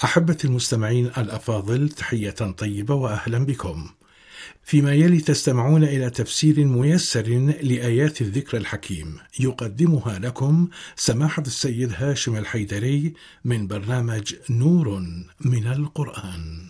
أحبة المستمعين الأفاضل، تحية طيبة وأهلا بكم. فيما يلي تستمعون إلى تفسير ميسر لآيات الذكر الحكيم، يقدمها لكم سماحة السيد هاشم الحيدري من برنامج نور من القرآن.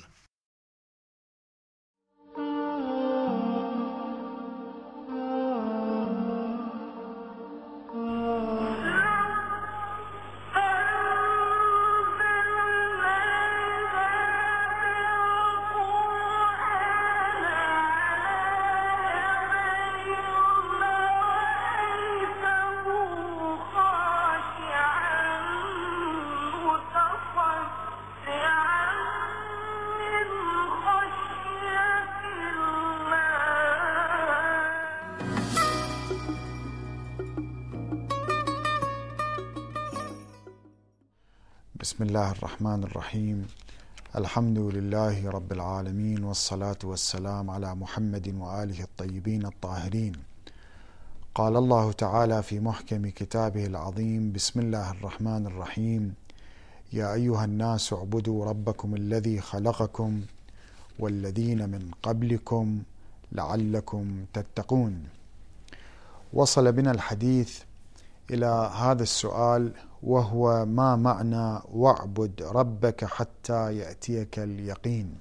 بسم الله الرحمن الرحيم. الحمد لله رب العالمين، والصلاة والسلام على محمد وآله الطيبين الطاهرين. قال الله تعالى في محكم كتابه العظيم: بسم الله الرحمن الرحيم. يا أيها الناس اعبدوا ربكم الذي خلقكم والذين من قبلكم لعلكم تتقون. وصل بنا الحديث إلى هذا السؤال، وهو: ما معنى واعبد ربك حتى يأتيك اليقين؟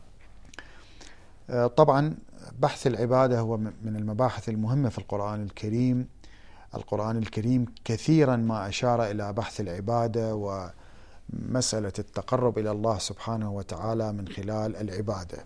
طبعا بحث العبادة هو من المباحث المهمة في القرآن الكريم. القرآن الكريم كثيرا ما أشار إلى بحث العبادة ومسألة التقرب إلى الله سبحانه وتعالى من خلال العبادة.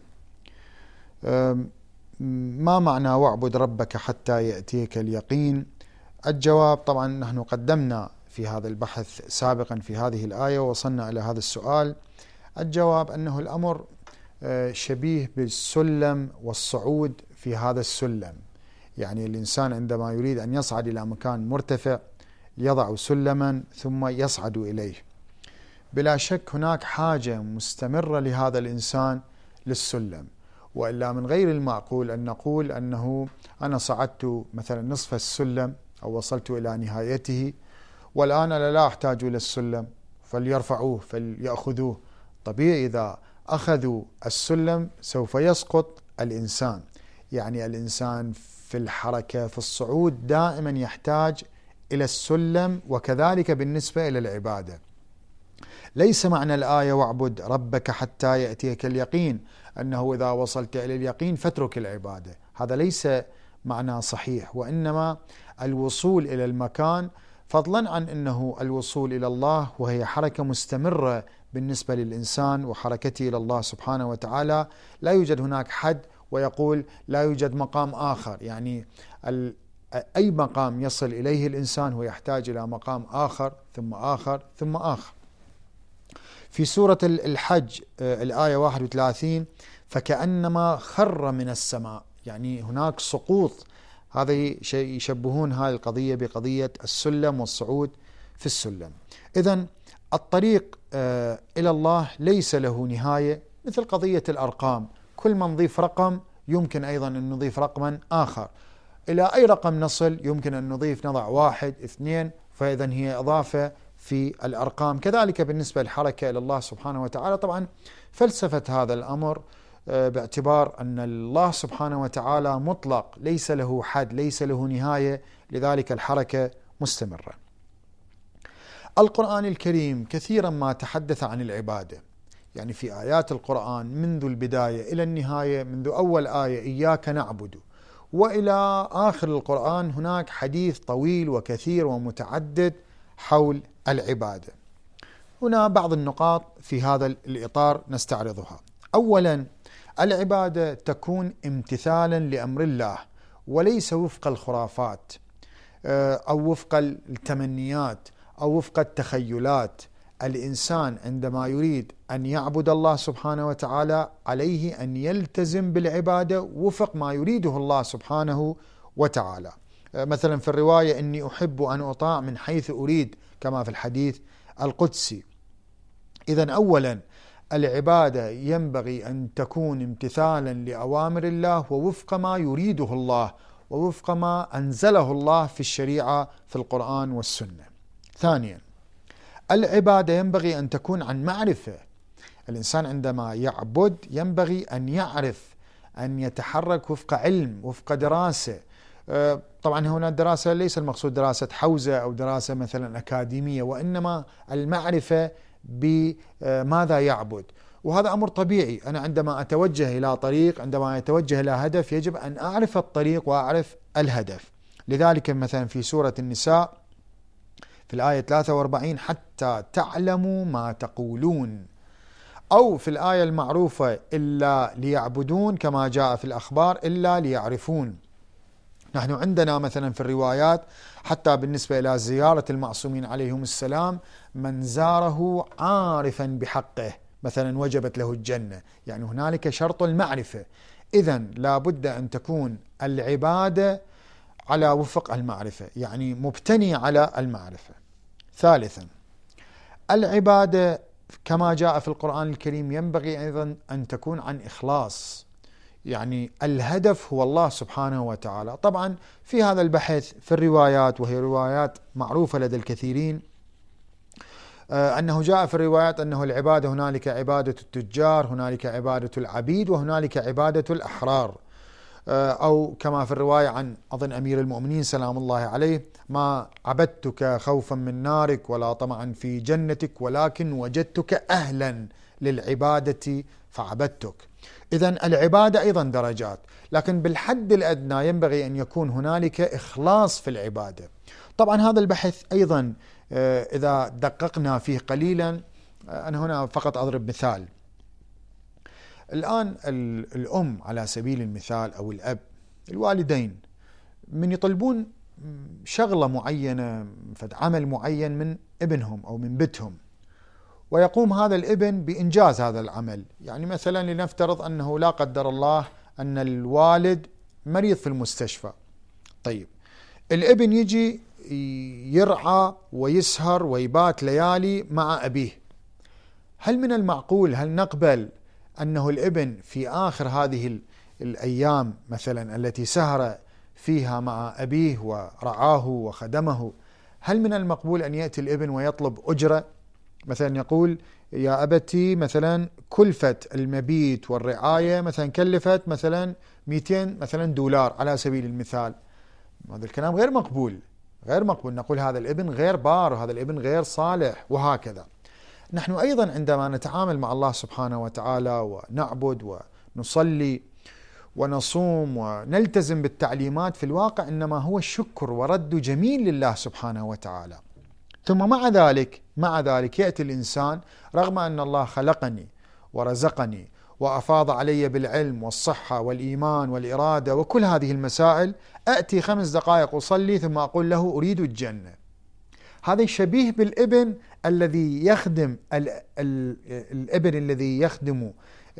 ما معنى واعبد ربك حتى يأتيك اليقين؟ الجواب، طبعا نحن قدمنا في هذا البحث سابقا في هذه الآية ووصلنا إلى هذا السؤال. الجواب أنه الأمر شبيه بالسلم والصعود في هذا السلم. يعني الإنسان عندما يريد أن يصعد إلى مكان مرتفع يضع سلما ثم يصعد إليه. بلا شك هناك حاجة مستمرة لهذا الإنسان للسلم، وإلا من غير المعقول أن نقول أنه أنا صعدت مثلا نصف السلم أو وصلت إلى نهايته والآن أنا لا أحتاج إلى السلم فليرفعوه فليأخذوه. طبيعي إذا أخذوا السلم سوف يسقط الإنسان. يعني الإنسان في الحركة في الصعود دائما يحتاج إلى السلم، وكذلك بالنسبة إلى العبادة. ليس معنى الآية واعبد ربك حتى يأتيك اليقين أنه إذا وصلت إلى اليقين فاترك العبادة. هذا ليس معنى صحيح، وإنما الوصول إلى المكان، فضلا عن أنه الوصول إلى الله وهي حركة مستمرة بالنسبة للإنسان وحركته إلى الله سبحانه وتعالى. لا يوجد هناك حد ويقول لا يوجد مقام آخر. يعني أي مقام يصل إليه الإنسان هو يحتاج إلى مقام آخر ثم آخر ثم آخر. في سورة الحج الآية 31: فكأنما خر من السماء. يعني هناك سقوط. هذا شيء يشبهون هذه القضية بقضية السلم والصعود في السلم. إذن الطريق إلى الله ليس له نهاية، مثل قضية الأرقام. كل ما نضيف رقم يمكن أيضا أن نضيف رقما آخر. إلى أي رقم نصل يمكن أن نضع 1 2، فإذن هي إضافة في الأرقام. كذلك بالنسبة للحركة إلى الله سبحانه وتعالى. طبعا فلسفة هذا الأمر باعتبار أن الله سبحانه وتعالى مطلق، ليس له حد، ليس له نهاية، لذلك الحركة مستمرة. القرآن الكريم كثيرا ما تحدث عن العبادة. يعني في آيات القرآن منذ البداية إلى النهاية، منذ أول آية إياك نعبد وإلى آخر القرآن، هناك حديث طويل وكثير ومتعدد حول العبادة. هنا بعض النقاط في هذا الإطار نستعرضها. أولا، العبادة تكون امتثالا لأمر الله، وليس وفق الخرافات أو وفق التمنيات أو وفق التخيلات. الإنسان عندما يريد أن يعبد الله سبحانه وتعالى عليه أن يلتزم بالعبادة وفق ما يريده الله سبحانه وتعالى. مثلا في الرواية: إني أحب أن أطاع من حيث أريد، كما في الحديث القدسي. إذن أولا، العبادة ينبغي أن تكون امتثالا لأوامر الله ووفق ما يريده الله ووفق ما أنزله الله في الشريعة في القرآن والسنة. ثانيا، العبادة ينبغي أن تكون عن معرفة. الإنسان عندما يعبد ينبغي أن يعرف، أن يتحرك وفق علم، وفق دراسة. طبعا هنا الدراسة ليس المقصود دراسة حوزة أو دراسة مثلا أكاديمية، وإنما المعرفة بماذا يعبد. وهذا أمر طبيعي. أنا عندما أتوجه إلى طريق، عندما أتوجه إلى هدف، يجب أن أعرف الطريق وأعرف الهدف. لذلك مثلا في سورة النساء في الآية 43 حتى تعلموا ما تقولون، أو في الآية المعروفة إلا ليعبدون كما جاء في الأخبار إلا ليعرفون. نحن عندنا مثلا في الروايات حتى بالنسبة إلى زيارة المعصومين عليهم السلام، من زاره عارفا بحقه مثلا وجبت له الجنة، يعني هنالك شرط المعرفة. إذن لا بد أن تكون العبادة على وفق المعرفة، يعني مبتني على المعرفة. ثالثا، العبادة كما جاء في القرآن الكريم ينبغي أيضا أن تكون عن إخلاص، يعني الهدف هو الله سبحانه وتعالى. طبعا في هذا البحث في الروايات، وهي روايات معروفة لدى الكثيرين، أنه جاء في الروايات أنه العبادة هنالك عبادة التجار، هنالك عبادة العبيد، وهنالك عبادة الأحرار. أو كما في الرواية عن أظن أمير المؤمنين سلام الله عليه: ما عبدتك خوفا من نارك ولا طمعا في جنتك ولكن وجدتك أهلا للعبادة فعبدتك. إذن العبادة أيضا درجات، لكن بالحد الأدنى ينبغي أن يكون هنالك إخلاص في العبادة. طبعا هذا البحث أيضا إذا دققنا فيه قليلا، أنا هنا فقط أضرب مثال. الآن الأم على سبيل المثال أو الأب، الوالدين من يطلبون شغلة معينة، عمل معين من ابنهم أو من بنتهم، ويقوم هذا الابن بإنجاز هذا العمل. يعني مثلا لنفترض أنه لا قدر الله أن الوالد مريض في المستشفى. طيب الابن يجي يرعى ويسهر ويبات ليالي مع أبيه. هل من المعقول، هل نقبل أنه الابن في آخر هذه الأيام مثلا التي سهر فيها مع أبيه ورعاه وخدمه، هل من المقبول أن يأتي الابن ويطلب أجرة؟ مثلا يقول: يا أبتي مثلا كلفة المبيت والرعاية مثلا كلفت مثلا 200 مثلا دولار على سبيل المثال. هذا الكلام غير مقبول، غير مقبول. نقول هذا الابن غير بار، وهذا الابن غير صالح، وهكذا. نحن أيضا عندما نتعامل مع الله سبحانه وتعالى ونعبد ونصلي ونصوم ونلتزم بالتعليمات، في الواقع إنما هو الشكر ورد جميل لله سبحانه وتعالى. ثم مع ذلك يأتي الإنسان رغم أن الله خلقني ورزقني وأفاض علي بالعلم والصحة والإيمان والإرادة وكل هذه المسائل، أأتي 5 دقائق أصلي ثم أقول له أريد الجنة. هذا شبيه بالابن الذي يخدم الابن الذي يخدم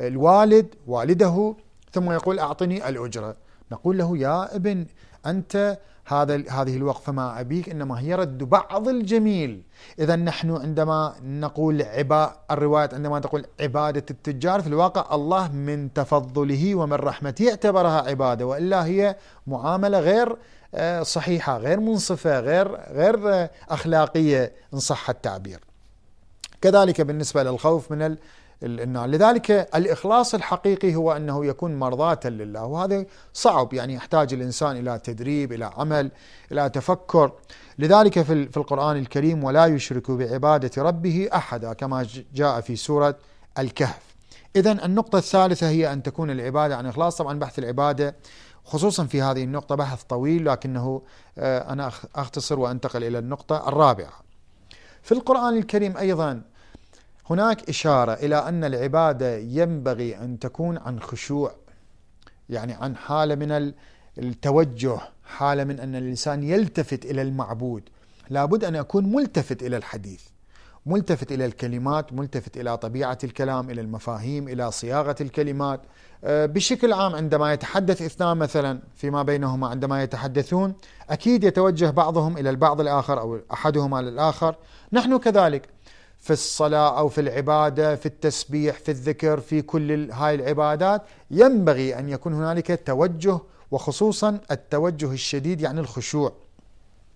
والده ثم يقول أعطني الأجرة. نقول له: يا ابن أنت هذه الوقفة مع أبيك إنما هي رد بعض الجميل. إذا نحن عندما نقول الرواية عندما تقول عبادة التجار، في الواقع الله من تفضله ومن رحمته اعتبرها عبادة، وإلا هي معاملة غير صحيحة، غير منصفة، غير أخلاقية إن صح التعبير. كذلك بالنسبة للخوف من النار. لذلك الإخلاص الحقيقي هو أنه يكون مرضاة لله، وهذا صعب، يعني يحتاج الإنسان إلى تدريب، إلى عمل، إلى تفكر. لذلك في القرآن الكريم: ولا يشرك بعبادة ربه أحدا، كما جاء في سورة الكهف. إذن النقطة الثالثة هي أن تكون العبادة عن إخلاص. طبعا بحث العبادة خصوصا في هذه النقطة بحث طويل، لكنه أنا أختصر وأنتقل إلى النقطة الرابعة. في القرآن الكريم أيضا هناك إشارة إلى أن العبادة ينبغي أن تكون عن خشوع، يعني عن حالة من التوجه، حالة من أن الإنسان يلتفت إلى المعبود. لابد أن أكون ملتفت إلى الحديث، ملتفت إلى الكلمات، ملتفت إلى طبيعة الكلام، إلى المفاهيم، إلى صياغة الكلمات. بشكل عام عندما يتحدث اثنان مثلا فيما بينهما، عندما يتحدثون أكيد يتوجه بعضهم إلى البعض الآخر أو أحدهما للآخر. نحن كذلك في الصلاة أو في العبادة، في التسبيح، في الذكر، في كل هاي العبادات ينبغي أن يكون هنالك توجه، وخصوصا التوجه الشديد يعني الخشوع.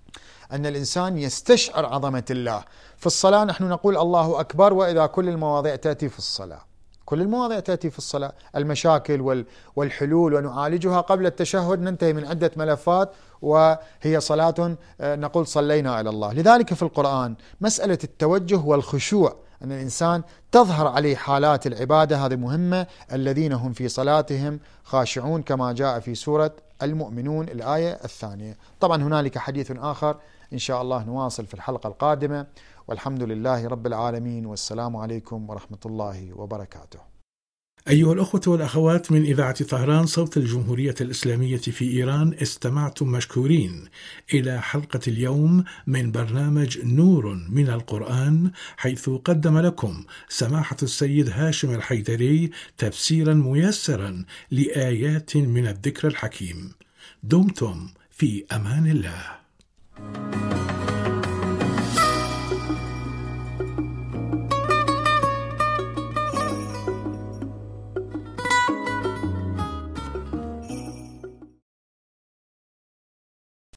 أن الإنسان يستشعر عظمة الله. في الصلاة نحن نقول الله أكبر، وإذا كل المواضيع تأتي في الصلاة، كل المواضيع تأتي في الصلاة، المشاكل والحلول ونعالجها قبل التشهد، ننتهي من عدة ملفات وهي صلاة نقول صلينا على الله. لذلك في القرآن مسألة التوجه والخشوع، أن الإنسان تظهر عليه حالات العبادة، هذه مهمة. الذين هم في صلاتهم خاشعون كما جاء في سورة المؤمنون الآية 2. طبعا هنالك حديث آخر إن شاء الله نواصل في الحلقة القادمة، والحمد لله رب العالمين، والسلام عليكم ورحمة الله وبركاته. أيها الأخوة والأخوات من إذاعة طهران صوت الجمهورية الإسلامية في إيران، استمعتم مشكورين إلى حلقة اليوم من برنامج نور من القرآن، حيث قدم لكم سماحة السيد هاشم الحيدري تفسيرا ميسرا لآيات من الذكر الحكيم. دمتم في أمان الله.